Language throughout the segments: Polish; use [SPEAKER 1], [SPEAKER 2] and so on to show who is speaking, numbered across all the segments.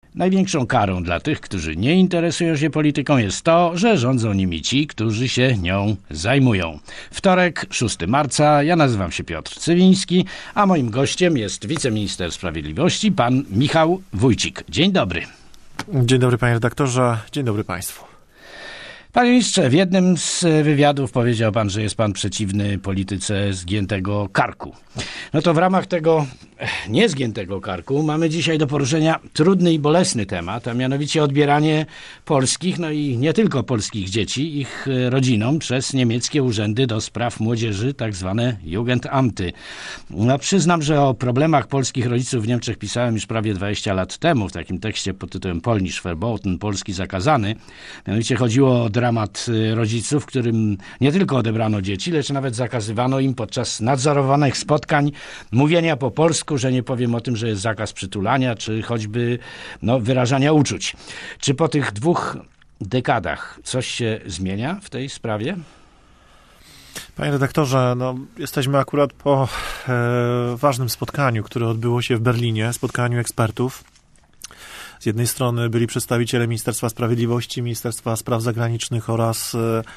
[SPEAKER 1] Największą karą dla tych, którzy nie interesują się polityką, jest to, że rządzą nimi ci, którzy się nią zajmują. Wtorek, 6 marca, ja nazywam się Piotr Cywiński, a moim gościem jest wiceminister sprawiedliwości, pan Michał Wójcik. Dzień dobry.
[SPEAKER 2] Dzień dobry, panie redaktorze. Dzień dobry państwu.
[SPEAKER 1] Panie ministrze, w jednym z wywiadów powiedział pan, że jest pan przeciwny polityce zgiętego karku. No to w ramach tego niezgiętego karku mamy dzisiaj do poruszenia trudny i bolesny temat, a mianowicie odbieranie polskich, no i nie tylko polskich dzieci, ich rodzinom przez niemieckie urzędy do spraw młodzieży, tak zwane Jugendamty. No przyznam, że o problemach polskich rodziców w Niemczech pisałem już prawie 20 lat temu w takim tekście pod tytułem Polnisch verboten, Polski zakazany. Mianowicie chodziło o dramat rodziców, którym nie tylko odebrano dzieci, lecz nawet zakazywano im podczas nadzorowanych spotkań mówienia po polsku, że nie powiem o tym, że jest zakaz przytulania, czy choćby wyrażania uczuć. Czy po tych 2 dekadach coś się zmienia w tej sprawie?
[SPEAKER 2] Panie redaktorze, jesteśmy akurat po ważnym spotkaniu, które odbyło się w Berlinie, spotkaniu ekspertów. Z jednej strony byli przedstawiciele Ministerstwa Sprawiedliwości, Ministerstwa Spraw Zagranicznych oraz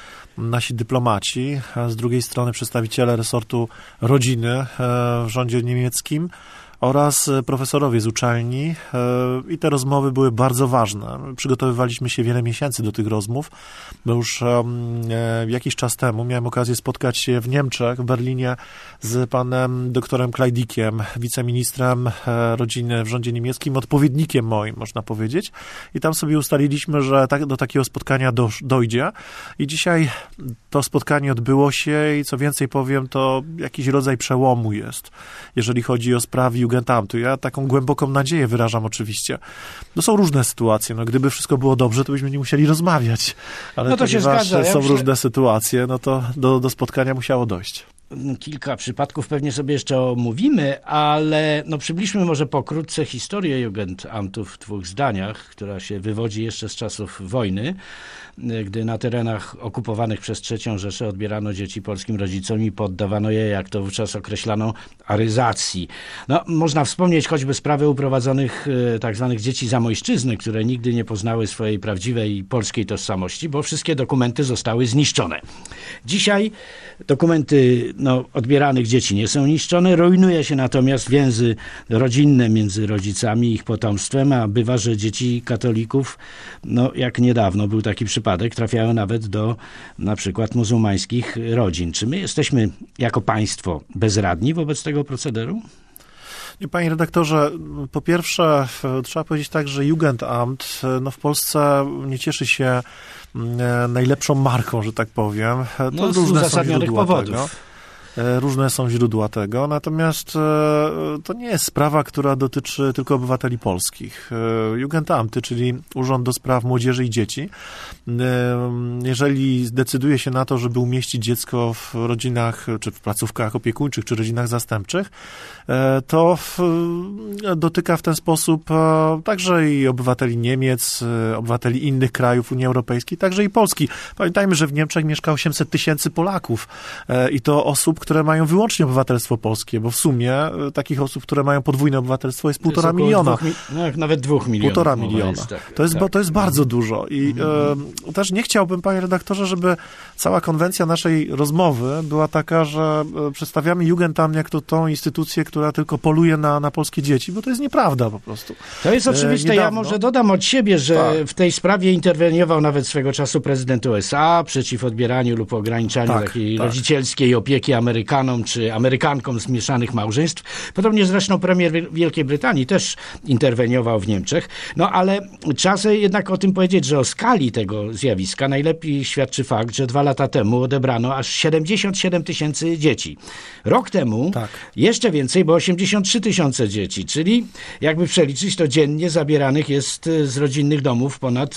[SPEAKER 2] nasi dyplomaci, a z drugiej strony przedstawiciele resortu rodziny w rządzie niemieckim oraz profesorowie z uczelni i te rozmowy były bardzo ważne. Przygotowywaliśmy się wiele miesięcy do tych rozmów, bo już jakiś czas temu miałem okazję spotkać się w Niemczech, w Berlinie z panem doktorem Klajdikiem, wiceministrem rodziny w rządzie niemieckim, odpowiednikiem moim, można powiedzieć. I tam sobie ustaliliśmy, że do takiego spotkania dojdzie. I dzisiaj to spotkanie odbyło się i co więcej powiem, to jakiś rodzaj przełomu jest, jeżeli chodzi o sprawy Jugendamtu. Ja taką głęboką nadzieję wyrażam oczywiście. To są różne sytuacje. Gdyby wszystko było dobrze, to byśmy nie musieli rozmawiać. Ale
[SPEAKER 1] to się zgadza.
[SPEAKER 2] Są różne sytuacje, to do spotkania musiało dojść.
[SPEAKER 1] Kilka przypadków pewnie sobie jeszcze omówimy, ale przybliżmy może pokrótce historię Jugendamtów w 2 zdaniach, która się wywodzi jeszcze z czasów wojny, gdy na terenach okupowanych przez III Rzeszę odbierano dzieci polskim rodzicom i poddawano je, jak to wówczas określano, aryzacji. Można wspomnieć choćby sprawę uprowadzonych tak zwanych dzieci zamojszczyzny, które nigdy nie poznały swojej prawdziwej polskiej tożsamości, bo wszystkie dokumenty zostały zniszczone. Dzisiaj dokumenty odbieranych dzieci nie są niszczone, rujnuje się natomiast więzy rodzinne między rodzicami i ich potomstwem, a bywa, że dzieci katolików, jak niedawno był taki przypadek, trafiają nawet do na przykład muzułmańskich rodzin. Czy my jesteśmy jako państwo bezradni wobec tego procederu?
[SPEAKER 2] Panie redaktorze, po pierwsze trzeba powiedzieć tak, że Jugendamt w Polsce nie cieszy się najlepszą marką, że tak powiem. To
[SPEAKER 1] z uzasadnionych powodów.
[SPEAKER 2] Różne są źródła tego, natomiast to nie jest sprawa, która dotyczy tylko obywateli polskich. Jugendamty, czyli Urząd do Spraw Młodzieży i Dzieci, jeżeli zdecyduje się na to, żeby umieścić dziecko w rodzinach, czy w placówkach opiekuńczych, czy rodzinach zastępczych, to dotyka w ten sposób także i obywateli Niemiec, obywateli innych krajów Unii Europejskiej, także i Polski. Pamiętajmy, że w Niemczech mieszka 800 000 Polaków i to osób, które mają wyłącznie obywatelstwo polskie, bo w sumie takich osób, które mają podwójne obywatelstwo jest 1,5 miliona.
[SPEAKER 1] Nawet 2 milionów.
[SPEAKER 2] 1,5 miliona. To jest bardzo dużo i też nie chciałbym, panie redaktorze, żeby cała konwencja naszej rozmowy była taka, że przedstawiamy Jugendamt jako tą instytucję, która tylko poluje na polskie dzieci, bo to jest nieprawda po prostu.
[SPEAKER 1] To jest oczywiste. Niedawno. Ja może dodam od siebie, że w tej sprawie interweniował nawet swego czasu prezydent USA przeciw odbieraniu lub ograniczaniu takiej rodzicielskiej opieki Amerykanom czy Amerykankom z mieszanych małżeństw. Podobnie zresztą premier Wielkiej Brytanii też interweniował w Niemczech. Ale trzeba sobie jednak o tym powiedzieć, że o skali tego zjawiska najlepiej świadczy fakt, że 2 lata temu odebrano aż 77 000 dzieci. Rok temu jeszcze więcej, bo 83 000 dzieci, czyli jakby przeliczyć, to dziennie zabieranych jest z rodzinnych domów ponad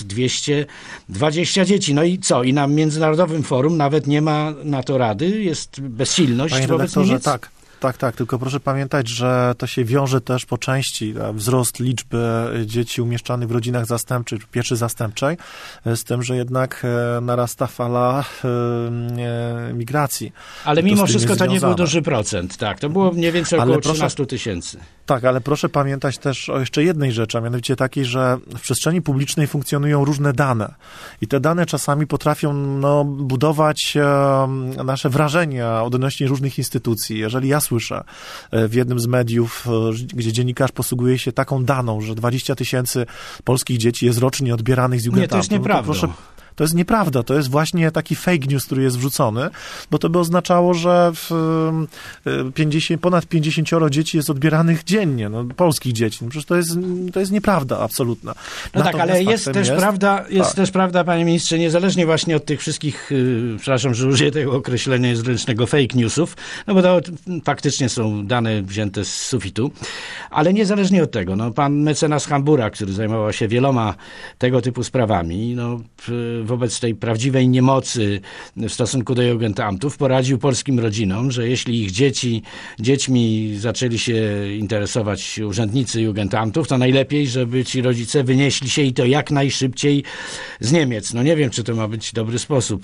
[SPEAKER 1] 220 dzieci. I co? I na międzynarodowym forum nawet nie ma na to rady? Jest bezsilność wobec Niemiec?
[SPEAKER 2] Tak, tylko proszę pamiętać, że to się wiąże też po części wzrost liczby dzieci umieszczanych w rodzinach zastępczych, pieczy zastępczej, z tym, że jednak narasta fala migracji.
[SPEAKER 1] Ale mimo wszystko to nie był duży procent, tak, to było mniej więcej około 13 tysięcy.
[SPEAKER 2] Tak, ale proszę pamiętać też o jeszcze jednej rzeczy, a mianowicie takiej, że w przestrzeni publicznej funkcjonują różne dane i te dane czasami potrafią budować nasze wrażenia odnośnie różnych instytucji. Jeżeli ja słyszę w jednym z mediów, gdzie dziennikarz posługuje się taką daną, że 20 tysięcy polskich dzieci jest rocznie odbieranych z Jugendamtu.
[SPEAKER 1] Nie, to jest nieprawda.
[SPEAKER 2] To jest nieprawda, to jest właśnie taki fake news, który jest wrzucony, bo to by oznaczało, że ponad 50 dzieci jest odbieranych dziennie, polskich dzieci. Przecież to jest nieprawda absolutna.
[SPEAKER 1] No tak, ale jest też prawda, panie ministrze, niezależnie właśnie od tych wszystkich, przepraszam, że użyję tego określenia zręcznego, fake newsów, no bo to faktycznie są dane wzięte z sufitu, ale niezależnie od tego, pan mecenas Hambura, który zajmował się wieloma tego typu sprawami, wobec tej prawdziwej niemocy w stosunku do Jugendamtów poradził polskim rodzinom, że jeśli ich dziećmi zaczęli się interesować urzędnicy Jugendamtów, to najlepiej, żeby ci rodzice wynieśli się i to jak najszybciej z Niemiec. Nie wiem, czy to ma być dobry sposób.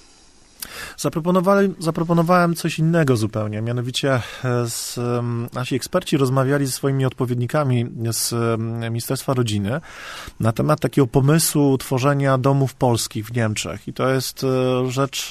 [SPEAKER 2] Zaproponowałem coś innego zupełnie, mianowicie nasi eksperci rozmawiali ze swoimi odpowiednikami z Ministerstwa Rodziny na temat takiego pomysłu tworzenia domów polskich w Niemczech i to jest rzecz,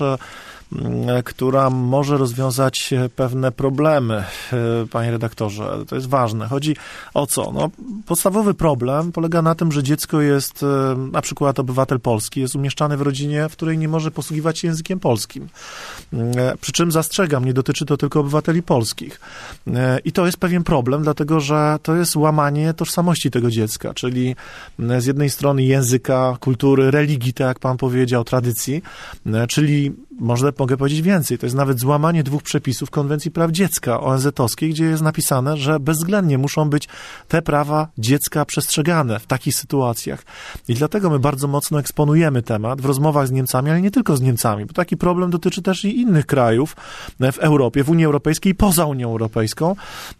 [SPEAKER 2] która może rozwiązać pewne problemy, panie redaktorze. To jest ważne. Chodzi o co? Podstawowy problem polega na tym, że dziecko jest, na przykład obywatel polski, jest umieszczany w rodzinie, w której nie może posługiwać się językiem polskim. Przy czym zastrzegam, nie dotyczy to tylko obywateli polskich. I to jest pewien problem, dlatego że to jest łamanie tożsamości tego dziecka, czyli z jednej strony języka, kultury, religii, tak jak pan powiedział, tradycji, czyli mogę powiedzieć więcej, to jest nawet złamanie 2 przepisów Konwencji Praw Dziecka ONZ-owskiej, gdzie jest napisane, że bezwzględnie muszą być te prawa dziecka przestrzegane w takich sytuacjach. I dlatego my bardzo mocno eksponujemy temat w rozmowach z Niemcami, ale nie tylko z Niemcami, bo taki problem dotyczy też i innych krajów w Europie, w Unii Europejskiej i poza Unią Europejską,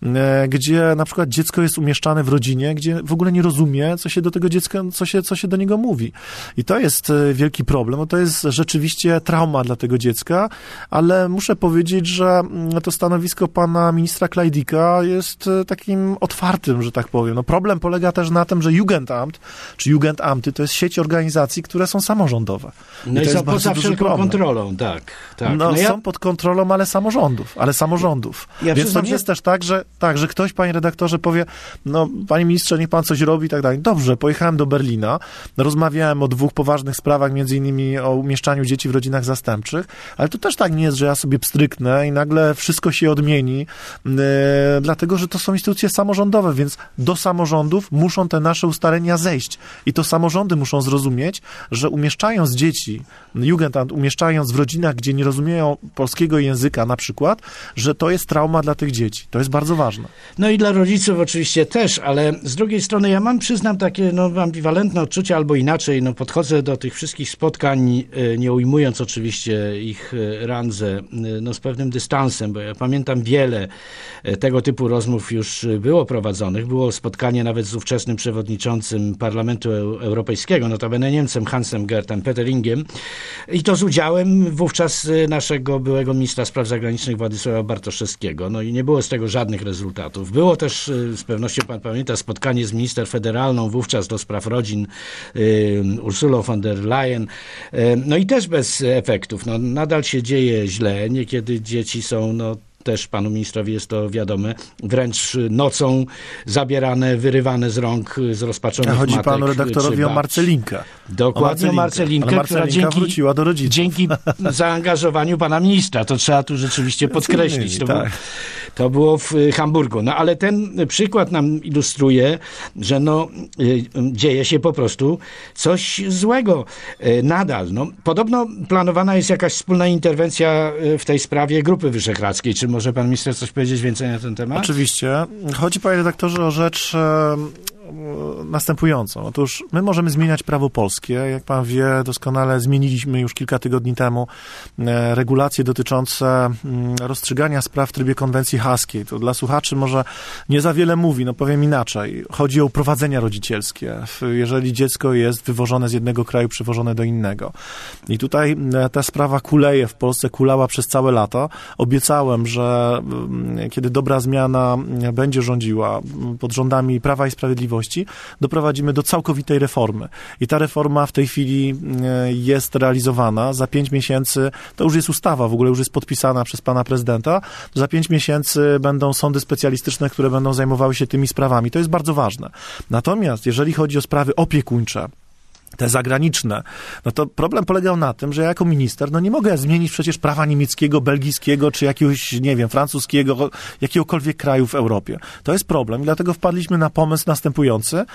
[SPEAKER 2] gdzie na przykład dziecko jest umieszczane w rodzinie, gdzie w ogóle nie rozumie, co się do tego dziecka, co się do niego mówi. I to jest wielki problem, bo to jest rzeczywiście trauma dla tego dziecka, ale muszę powiedzieć, że to stanowisko pana ministra Klajdika jest takim otwartym, że tak powiem. Problem polega też na tym, że Jugendamt, czy Jugendamty, to jest sieć organizacji, które są samorządowe.
[SPEAKER 1] I są poza wszelką kontrolą, tak.
[SPEAKER 2] Są pod kontrolą, ale samorządów. Więc to nie jest też tak, że ktoś, panie redaktorze, powie, panie ministrze, niech pan coś robi i tak dalej. Dobrze, pojechałem do Berlina, rozmawiałem o 2 poważnych sprawach, między innymi o umieszczaniu dzieci w rodzinach zastępczych, ale to też tak nie jest, że ja sobie pstryknę i nagle wszystko się odmieni, dlatego, że to są instytucje samorządowe, więc do samorządów muszą te nasze ustalenia zejść. I to samorządy muszą zrozumieć, że umieszczając dzieci, Jugendamt umieszczając w rodzinach, gdzie nie rozumieją polskiego języka na przykład, że to jest trauma dla tych dzieci. To jest bardzo ważne.
[SPEAKER 1] I dla rodziców oczywiście też, ale z drugiej strony ja przyznam takie ambiwalentne odczucia, albo inaczej, podchodzę do tych wszystkich spotkań, nie ujmując oczywiście ich randze, z pewnym dystansem, bo ja pamiętam wiele tego typu rozmów już było prowadzonych. Było spotkanie nawet z ówczesnym przewodniczącym Parlamentu Europejskiego, notabene Niemcem Hansem Gertem Pötteringiem i to z udziałem wówczas naszego byłego ministra spraw zagranicznych Władysława Bartoszewskiego. I nie było z tego żadnych rezultatów. Było też, z pewnością pan pamięta, spotkanie z minister federalną wówczas do spraw rodzin Ursulą von der Leyen. I też bez efektów. Nadal się dzieje źle. Niekiedy dzieci są, też panu ministrowi jest to wiadome, wręcz nocą zabierane, wyrywane z rąk zrozpaczonych matek.
[SPEAKER 2] Chodzi panu redaktorowi o Marcelinkę.
[SPEAKER 1] Dokładnie o Marcelinkę, która
[SPEAKER 2] wróciła do rodziców.
[SPEAKER 1] Dzięki zaangażowaniu pana ministra, to trzeba tu rzeczywiście podkreślić. To było w Hamburgu. Ale ten przykład nam ilustruje, że dzieje się po prostu coś złego nadal. Podobno planowana jest jakaś wspólna interwencja w tej sprawie Grupy Wyszehradzkiej. Czy może pan minister coś powiedzieć więcej na ten temat?
[SPEAKER 2] Oczywiście. Chodzi, panie redaktorze, o rzecz następującą. Otóż my możemy zmieniać prawo polskie. Jak pan wie, doskonale zmieniliśmy już kilka tygodni temu regulacje dotyczące rozstrzygania spraw w trybie konwencji haskiej. To dla słuchaczy może nie za wiele mówi, no powiem inaczej. Chodzi o uprowadzenia rodzicielskie, jeżeli dziecko jest wywożone z jednego kraju, przywożone do innego. I tutaj ta sprawa kuleje w Polsce, kulała przez całe lata. Obiecałem, że kiedy dobra zmiana będzie rządziła pod rządami Prawa i Sprawiedliwości, doprowadzimy do całkowitej reformy. I ta reforma w tej chwili jest realizowana. Za 5 miesięcy, to już jest ustawa, w ogóle już jest podpisana przez pana prezydenta, za 5 miesięcy będą sądy specjalistyczne, które będą zajmowały się tymi sprawami. To jest bardzo ważne. Natomiast jeżeli chodzi o sprawy opiekuńcze, te zagraniczne, no to problem polegał na tym, że ja jako minister, no nie mogę zmienić przecież prawa niemieckiego, belgijskiego, czy jakiegoś, nie wiem, francuskiego, jakiegokolwiek kraju w Europie. To jest problem i dlatego wpadliśmy na pomysł następujący,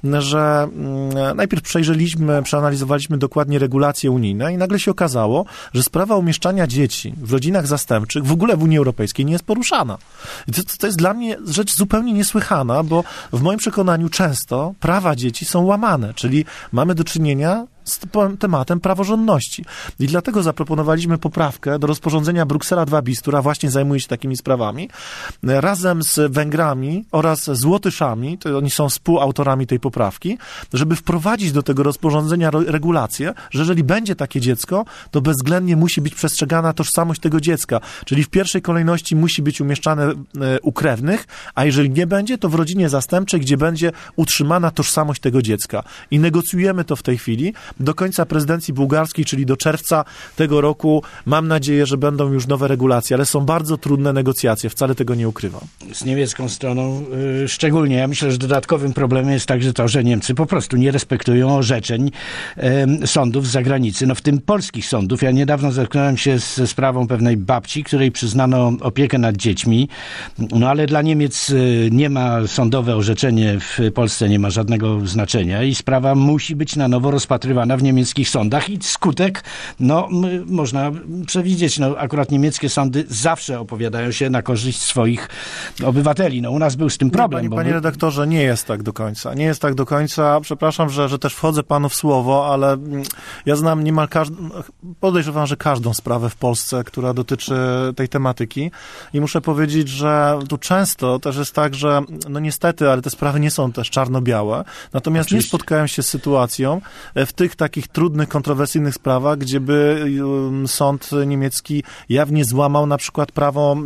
[SPEAKER 2] że najpierw przeanalizowaliśmy dokładnie regulacje unijne i nagle się okazało, że sprawa umieszczania dzieci w rodzinach zastępczych w ogóle w Unii Europejskiej nie jest poruszana. I to jest dla mnie rzecz zupełnie niesłychana, bo w moim przekonaniu często prawa dzieci są łamane, czyli mamy do czynienia z tematem praworządności. I dlatego zaproponowaliśmy poprawkę do rozporządzenia Bruksela 2 bis, która właśnie zajmuje się takimi sprawami, razem z Węgrami oraz z Łotyszami, to oni są współautorami tej poprawki, żeby wprowadzić do tego rozporządzenia regulację, że jeżeli będzie takie dziecko, to bezwzględnie musi być przestrzegana tożsamość tego dziecka, czyli w pierwszej kolejności musi być umieszczane u krewnych, a jeżeli nie będzie, to w rodzinie zastępczej, gdzie będzie utrzymana tożsamość tego dziecka. I negocjujemy to w tej chwili. Do końca prezydencji bułgarskiej, czyli do czerwca tego roku, mam nadzieję, że będą już nowe regulacje, ale są bardzo trudne negocjacje, wcale tego nie ukrywam.
[SPEAKER 1] Z niemiecką stroną szczególnie. Ja myślę, że dodatkowym problemem jest także to, że Niemcy po prostu nie respektują orzeczeń sądów z zagranicy, no w tym polskich sądów. Ja niedawno zetknąłem się ze sprawą pewnej babci, której przyznano opiekę nad dziećmi, no ale dla Niemiec nie ma sądowe orzeczenie w Polsce, nie ma żadnego znaczenia i sprawa musi być na nowo rozpatrywana w niemieckich sądach i skutek, no, można przewidzieć. No, akurat niemieckie sądy zawsze opowiadają się na korzyść swoich obywateli. No, u nas był z tym problem.
[SPEAKER 2] Panie redaktorze, nie jest tak do końca. Nie jest tak do końca. Przepraszam, że też wchodzę panu w słowo, ale ja znam niemal podejrzewam, że każdą sprawę w Polsce, która dotyczy tej tematyki i muszę powiedzieć, że tu często też jest tak, że no niestety, ale te sprawy nie są też czarno-białe. Natomiast nie spotkałem się z sytuacją w tych takich trudnych, kontrowersyjnych sprawach, gdzie by sąd niemiecki jawnie złamał na przykład prawo,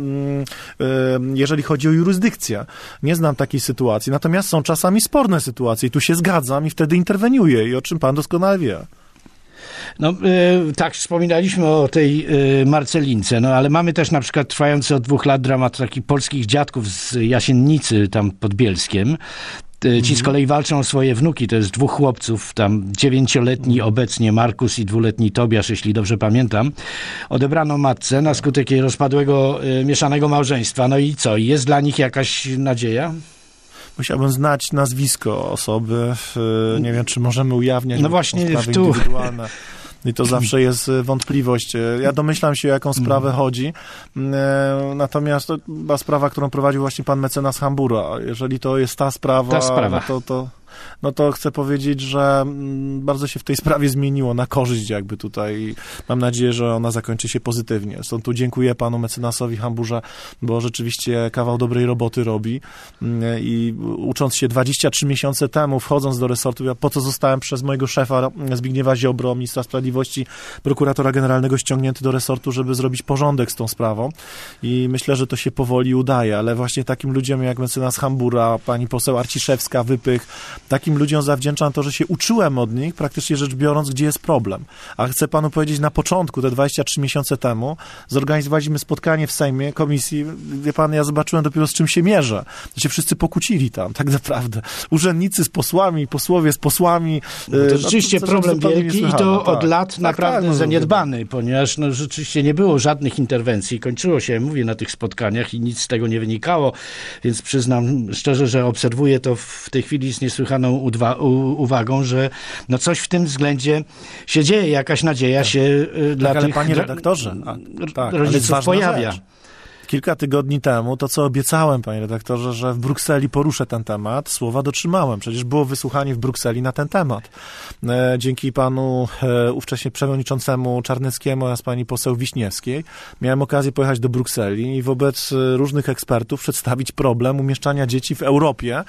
[SPEAKER 2] jeżeli chodzi o jurysdykcję. Nie znam takiej sytuacji. Natomiast są czasami sporne sytuacje i tu się zgadzam i wtedy interweniuję i o czym pan doskonale wie.
[SPEAKER 1] No, tak, wspominaliśmy o tej Marcelince, no ale mamy też na przykład trwający od 2 lat dramat takich polskich dziadków z Jasiennicy, tam pod Bielskiem. Ci z kolei walczą o swoje wnuki, to jest 2 chłopców, tam 9-letni obecnie Markus i 2-letni Tobiasz, jeśli dobrze pamiętam. Odebrano matce na skutek jej rozpadłego, mieszanego małżeństwa. No i co, jest dla nich jakaś nadzieja?
[SPEAKER 2] Musiałbym znać nazwisko osoby, nie wiem, czy możemy ujawniać.
[SPEAKER 1] No właśnie,
[SPEAKER 2] sprawy indywidualne. I to zawsze jest wątpliwość. Ja domyślam się, o jaką sprawę chodzi. Natomiast to była sprawa, którą prowadził właśnie pan mecenas Hambura. Jeżeli to jest ta sprawa. No to chcę powiedzieć, że bardzo się w tej sprawie zmieniło na korzyść jakby tutaj. Mam nadzieję, że ona zakończy się pozytywnie. Stąd tu dziękuję panu mecenasowi Hamburze, bo rzeczywiście kawał dobrej roboty robi i ucząc się 23 miesiące temu, wchodząc do resortu, ja po co zostałem przez mojego szefa Zbigniewa Ziobro, ministra sprawiedliwości, prokuratora generalnego ściągnięty do resortu, żeby zrobić porządek z tą sprawą i myślę, że to się powoli udaje, ale właśnie takim ludziom jak mecenas Hambura, pani poseł Arciszewska, Wypych, takim ludziom zawdzięczam to, że się uczyłem od nich, praktycznie rzecz biorąc, gdzie jest problem. A chcę panu powiedzieć, na początku, te 23 miesiące temu, zorganizowaliśmy spotkanie w Sejmie, komisji. Wie pan, ja zobaczyłem dopiero, z czym się mierzę. Że się wszyscy pokłócili tam, tak naprawdę. Urzędnicy z posłami, posłowie z posłami.
[SPEAKER 1] No to rzeczywiście problem wielki i to od lat naprawdę zaniedbany, ponieważ no, rzeczywiście nie było żadnych interwencji. Kończyło się, mówię, na tych spotkaniach i nic z tego nie wynikało, więc przyznam szczerze, że obserwuję to w tej chwili z niesłychaną uwagą, że no coś w tym względzie się dzieje, jakaś nadzieja się dla tych
[SPEAKER 2] panie redaktorze,
[SPEAKER 1] rodziców pojawia.
[SPEAKER 2] Rzecz. kilka tygodni temu to, co obiecałem, panie redaktorze, że w Brukseli poruszę ten temat, słowa dotrzymałem. Przecież było wysłuchanie w Brukseli na ten temat. Dzięki panu ówcześnie przewodniczącemu Czarneckiemu oraz pani poseł Wiśniewskiej miałem okazję pojechać do Brukseli i wobec różnych ekspertów przedstawić problem umieszczania dzieci w Europie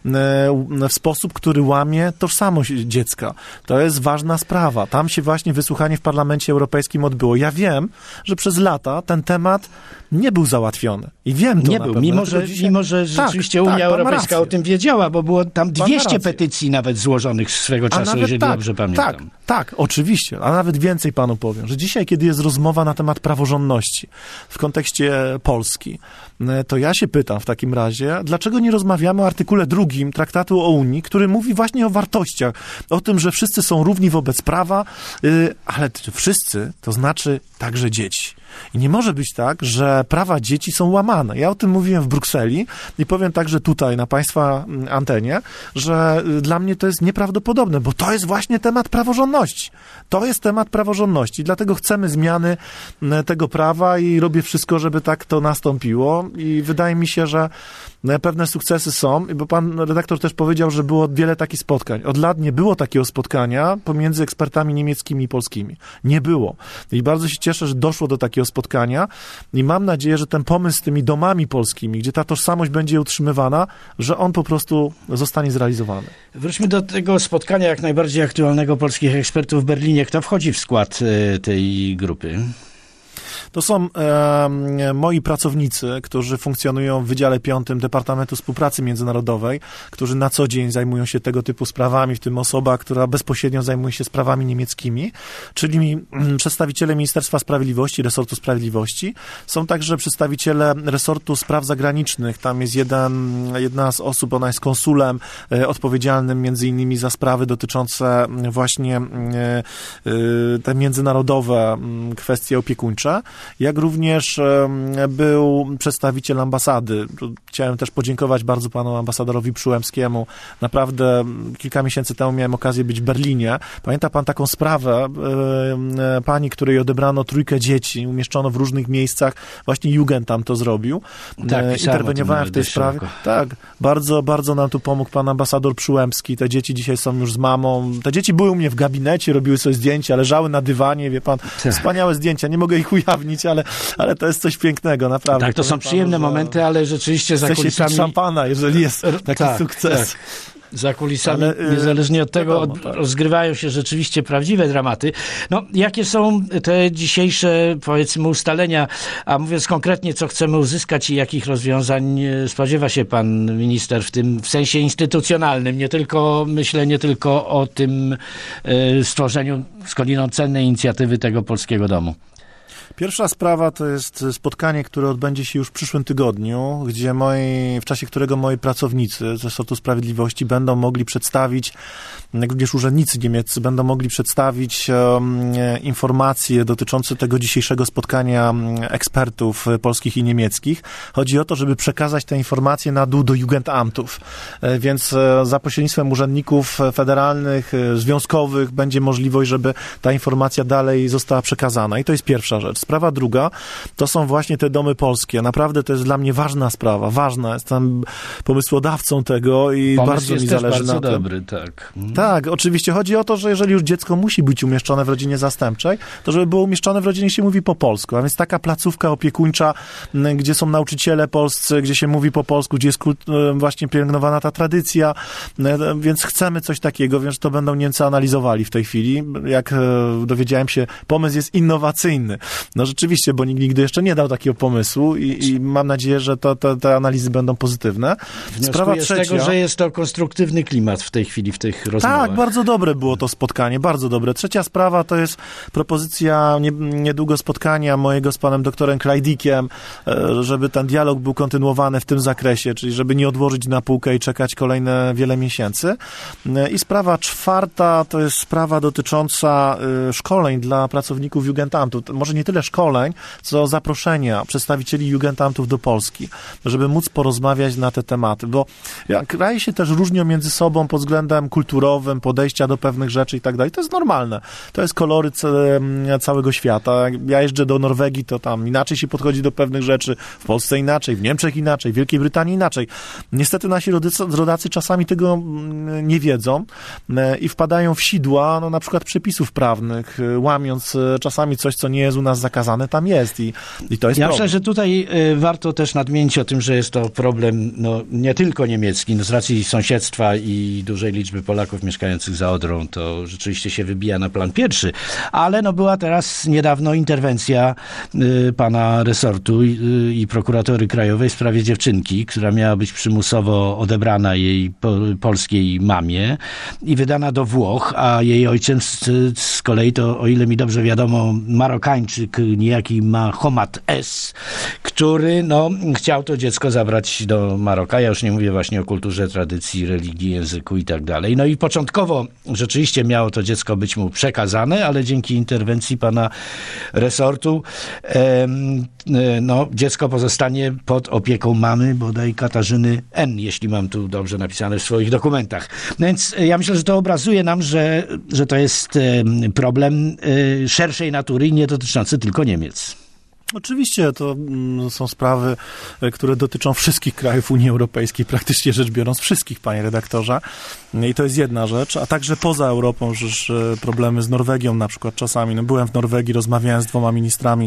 [SPEAKER 2] w sposób, który łamie tożsamość dziecka. To jest ważna sprawa. Tam się właśnie wysłuchanie w Parlamencie Europejskim odbyło. Ja wiem, że przez lata ten temat nie był załatwiony. I wiem to
[SPEAKER 1] nie
[SPEAKER 2] na
[SPEAKER 1] był,
[SPEAKER 2] pewno.
[SPEAKER 1] Mimo że rzeczywiście Unia Europejska o tym wiedziała, bo było tam 200 petycji nawet złożonych swego czasu, jeżeli dobrze pamiętam.
[SPEAKER 2] Tak, oczywiście. A nawet więcej panu powiem, że dzisiaj, kiedy jest rozmowa na temat praworządności w kontekście Polski, to ja się pytam w takim razie, dlaczego nie rozmawiamy o artykule 2 Traktatu o Unii, który mówi właśnie o wartościach, o tym, że wszyscy są równi wobec prawa, ale wszyscy to znaczy także dzieci. I nie może być tak, że prawa dzieci są łamane. Ja o tym mówiłem w Brukseli i powiem także tutaj na państwa antenie, że dla mnie to jest nieprawdopodobne, bo to jest właśnie temat praworządności. To jest temat praworządności, dlatego chcemy zmiany tego prawa i robię wszystko, żeby tak to nastąpiło i wydaje mi się, że pewne sukcesy są, bo pan redaktor też powiedział, że było wiele takich spotkań. Od lat nie było takiego spotkania pomiędzy ekspertami niemieckimi i polskimi. Nie było. I bardzo się cieszę, że doszło do takiego spotkania i mam nadzieję, że ten pomysł z tymi domami polskimi, gdzie ta tożsamość będzie utrzymywana, że on po prostu zostanie zrealizowany.
[SPEAKER 1] Wróćmy do tego spotkania jak najbardziej aktualnego polskich ekspertów w Berlinie. Kto wchodzi w skład tej grupy?
[SPEAKER 2] To są moi pracownicy, którzy funkcjonują w Wydziale 5 Departamentu Współpracy Międzynarodowej, którzy na co dzień zajmują się tego typu sprawami, w tym osoba, która bezpośrednio zajmuje się sprawami niemieckimi, czyli przedstawiciele Ministerstwa Sprawiedliwości, resortu sprawiedliwości. Są także przedstawiciele resortu spraw zagranicznych. Tam jest jedna z osób, ona jest konsulem odpowiedzialnym między innymi za sprawy dotyczące właśnie te międzynarodowe kwestie opiekuńcze, jak również był przedstawiciel ambasady. Chciałem też podziękować bardzo panu ambasadorowi Przyłębskiemu. Naprawdę kilka miesięcy temu miałem okazję być w Berlinie. Pamięta pan taką sprawę pani, której odebrano 3 dzieci, umieszczono w różnych miejscach. Właśnie Jugendamt to zrobił.
[SPEAKER 1] Tak,
[SPEAKER 2] interweniowałem w tej sprawie. Tak, bardzo, bardzo nam tu pomógł pan ambasador Przyłębski. Te dzieci dzisiaj są już z mamą. Te dzieci były u mnie w gabinecie, robiły sobie zdjęcia, leżały na dywanie, wie pan, wspaniałe zdjęcia. Nie mogę ich ujawnić, ale to jest coś pięknego, naprawdę.
[SPEAKER 1] Tak, to są przyjemne momenty, ale rzeczywiście za kulisami...
[SPEAKER 2] Chce się szampana, jeżeli jest taki sukces.
[SPEAKER 1] Tak. Za kulisami, niezależnie od tego, rozgrywają się rzeczywiście prawdziwe dramaty. No, jakie są te dzisiejsze, powiedzmy, ustalenia, a mówiąc konkretnie, co chcemy uzyskać i jakich rozwiązań spodziewa się pan minister w sensie instytucjonalnym, nie tylko o tym stworzeniu skądinąd cennej inicjatywy tego polskiego domu.
[SPEAKER 2] Pierwsza sprawa to jest spotkanie, które odbędzie się już w przyszłym tygodniu, gdzie w czasie którego moi pracownicy z resortu sprawiedliwości będą mogli przedstawić, jak również urzędnicy niemieccy będą mogli przedstawić informacje dotyczące tego dzisiejszego spotkania ekspertów polskich i niemieckich. Chodzi o to, żeby przekazać te informacje na dół do Jugendamtów. Więc za pośrednictwem urzędników federalnych, związkowych będzie możliwość, żeby ta informacja dalej została przekazana. I to jest pierwsza rzecz. Sprawa druga, to są właśnie te domy polskie. Naprawdę to jest dla mnie ważna sprawa. Ważna. Jestem pomysłodawcą tego i
[SPEAKER 1] pomysł
[SPEAKER 2] bardzo mi zależy na tym.
[SPEAKER 1] Bardzo dobry, tak.
[SPEAKER 2] Tak, oczywiście. Chodzi o to, że jeżeli już dziecko musi być umieszczone w rodzinie zastępczej, to żeby było umieszczone w rodzinie, się mówi po polsku. A więc taka placówka opiekuńcza, gdzie są nauczyciele polscy, gdzie się mówi po polsku, gdzie jest właśnie pielęgnowana ta tradycja, więc chcemy coś takiego, więc to będą Niemcy analizowali w tej chwili. Jak dowiedziałem się, pomysł jest innowacyjny. No rzeczywiście, bo nikt nigdy jeszcze nie dał takiego pomysłu i mam nadzieję, że te analizy będą pozytywne.
[SPEAKER 1] Sprawa trzecia, z tego, że jest to konstruktywny klimat w tej chwili, w tych rozmowach.
[SPEAKER 2] Tak, bardzo dobre było to spotkanie, bardzo dobre. Trzecia sprawa to jest propozycja niedługo spotkania mojego z panem doktorem Klajdikiem, żeby ten dialog był kontynuowany w tym zakresie, czyli żeby nie odłożyć na półkę i czekać kolejne wiele miesięcy. I sprawa czwarta to jest sprawa dotycząca szkoleń dla pracowników Jugendamtu. Może nie tylko tyle szkoleń, co zaproszenia przedstawicieli Jugendamtów do Polski, żeby móc porozmawiać na te tematy, bo kraje się też różnią między sobą pod względem kulturowym, podejścia do pewnych rzeczy i tak dalej. To jest normalne. To jest kolory całego świata. Ja jeżdżę do Norwegii, to tam inaczej się podchodzi do pewnych rzeczy, w Polsce inaczej, w Niemczech inaczej, w Wielkiej Brytanii inaczej. Niestety nasi rodacy czasami tego nie wiedzą i wpadają w sidła, no na przykład przepisów prawnych, łamiąc czasami coś, co nie jest u nas zakazane, tam jest i to jest
[SPEAKER 1] Ja
[SPEAKER 2] problem.
[SPEAKER 1] myślę, że tutaj warto też nadmienić o tym, że jest to problem nie tylko niemiecki, z racji sąsiedztwa i dużej liczby Polaków mieszkających za Odrą, to rzeczywiście się wybija na plan pierwszy, ale była teraz niedawno interwencja pana resortu i prokuratory krajowej w sprawie dziewczynki, która miała być przymusowo odebrana jej polskiej mamie i wydana do Włoch, a jej ojcem z kolei to, o ile mi dobrze wiadomo, Marokańczyk, niejaki Mahomet S., który chciał to dziecko zabrać do Maroka. Ja już nie mówię właśnie o kulturze, tradycji, religii, języku i tak dalej. No i początkowo rzeczywiście miało to dziecko być mu przekazane, ale dzięki interwencji pana resortu dziecko pozostanie pod opieką mamy, bodaj Katarzyny N., jeśli mam tu dobrze napisane w swoich dokumentach. No więc ja myślę, że to obrazuje nam, że to jest problem szerszej natury i nie dotyczący tylko Niemiec.
[SPEAKER 2] Oczywiście to są sprawy, które dotyczą wszystkich krajów Unii Europejskiej, praktycznie rzecz biorąc wszystkich, panie redaktorze. I to jest jedna rzecz, a także poza Europą, że problemy z Norwegią na przykład czasami. Byłem w Norwegii, rozmawiałem z 2 ministrami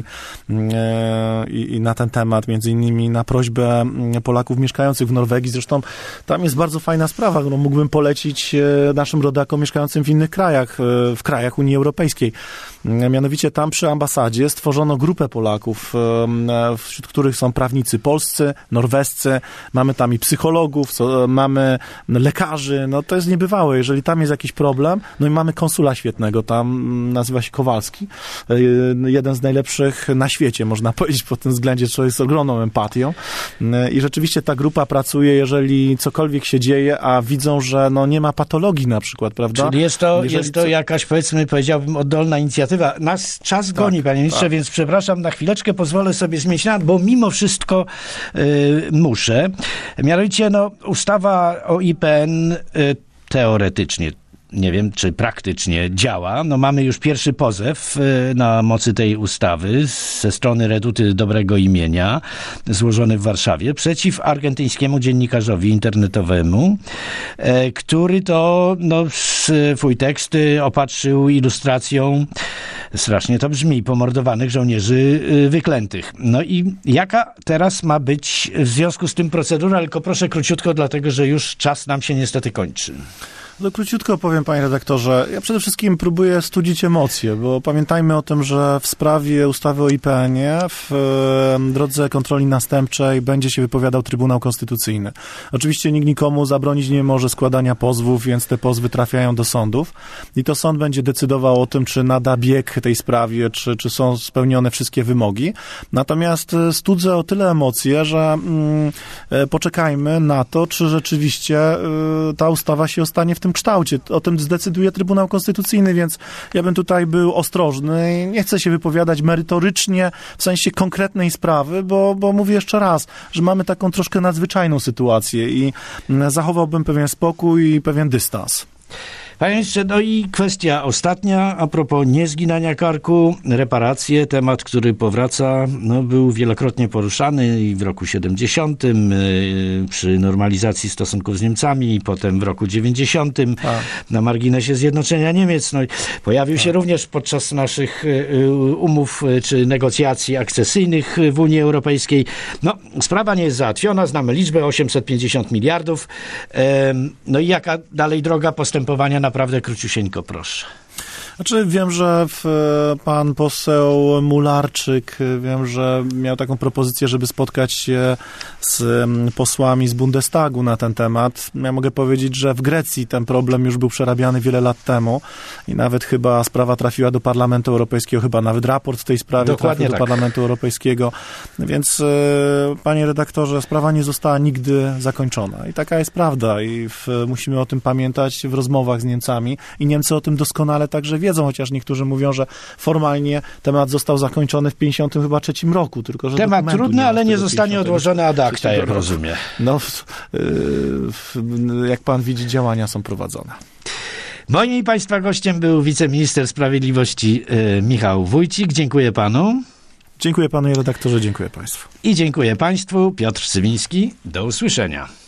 [SPEAKER 2] i na ten temat, między innymi na prośbę Polaków mieszkających w Norwegii. Zresztą tam jest bardzo fajna sprawa, którą mógłbym polecić naszym rodakom mieszkającym w innych krajach, w krajach Unii Europejskiej. Mianowicie tam przy ambasadzie stworzono grupę Polaków, wśród których są prawnicy polscy, norwescy, mamy tam i psychologów, mamy lekarzy, to jest niebywałe, jeżeli tam jest jakiś problem, i mamy konsula świetnego, tam nazywa się Kowalski, jeden z najlepszych na świecie, można powiedzieć, pod tym względzie, człowiek z ogromną empatią i rzeczywiście ta grupa pracuje, jeżeli cokolwiek się dzieje, a widzą, że nie ma patologii na przykład, prawda?
[SPEAKER 1] Czyli jest to jakaś, powiedziałbym, oddolna inicjatywa. Nas czas goni, panie ministrze, więc przepraszam, na chwileczkę pozwolę sobie zmienić temat, bo mimo wszystko muszę. Mianowicie, ustawa o IPN teoretycznie, nie wiem, czy praktycznie działa. Mamy już pierwszy pozew na mocy tej ustawy ze strony Reduty Dobrego Imienia, złożony w Warszawie, przeciw argentyńskiemu dziennikarzowi internetowemu, który to swój tekst opatrzył ilustracją, strasznie to brzmi, pomordowanych żołnierzy wyklętych. I jaka teraz ma być w związku z tym procedura? Tylko proszę króciutko, dlatego że już czas nam się niestety kończy.
[SPEAKER 2] Króciutko powiem, panie redaktorze, ja przede wszystkim próbuję studzić emocje, bo pamiętajmy o tym, że w sprawie ustawy o IPN-ie w drodze kontroli następczej będzie się wypowiadał Trybunał Konstytucyjny. Oczywiście nikt nikomu zabronić nie może składania pozwów, więc te pozwy trafiają do sądów i to sąd będzie decydował o tym, czy nada bieg tej sprawie, czy są spełnione wszystkie wymogi. Natomiast studzę o tyle emocje, że poczekajmy na to, czy rzeczywiście ta ustawa się ostanie w tym kształcie. O tym zdecyduje Trybunał Konstytucyjny, więc ja bym tutaj był ostrożny i nie chcę się wypowiadać merytorycznie w sensie konkretnej sprawy, bo mówię jeszcze raz, że mamy taką troszkę nadzwyczajną sytuację i zachowałbym pewien spokój i pewien dystans.
[SPEAKER 1] Panie ministrze, i kwestia ostatnia, a propos niezginania karku, reparacje, temat, który powraca, był wielokrotnie poruszany i w roku 70, przy normalizacji stosunków z Niemcami, i potem w roku 90, na marginesie zjednoczenia Niemiec. Pojawił się również podczas naszych umów czy negocjacji akcesyjnych w Unii Europejskiej. Sprawa nie jest załatwiona, znamy liczbę 850 miliardów. I jaka dalej droga postępowania? Naprawdę króciusieńko, proszę.
[SPEAKER 2] Wiem, że pan poseł Mularczyk, wiem, że miał taką propozycję, żeby spotkać się z posłami z Bundestagu na ten temat. Ja mogę powiedzieć, że w Grecji ten problem już był przerabiany wiele lat temu i nawet chyba sprawa trafiła do Parlamentu Europejskiego, chyba nawet raport w tej sprawie trafił do Parlamentu Europejskiego. Więc, panie redaktorze, sprawa nie została nigdy zakończona. I taka jest prawda i musimy o tym pamiętać w rozmowach z Niemcami i Niemcy o tym doskonale także wiedzą. wiedzą, chociaż niektórzy mówią, że formalnie temat został zakończony w 53 roku, tylko że
[SPEAKER 1] temat trudny, ale nie zostanie odłożony ad acta, jak rozumiem.
[SPEAKER 2] No, jak pan widzi, działania są prowadzone.
[SPEAKER 1] Moim i Państwa gościem był wiceminister sprawiedliwości Michał Wójcik. Dziękuję panu.
[SPEAKER 2] Dziękuję panu redaktorze, dziękuję państwu.
[SPEAKER 1] I dziękuję państwu. Piotr Cywiński. Do usłyszenia.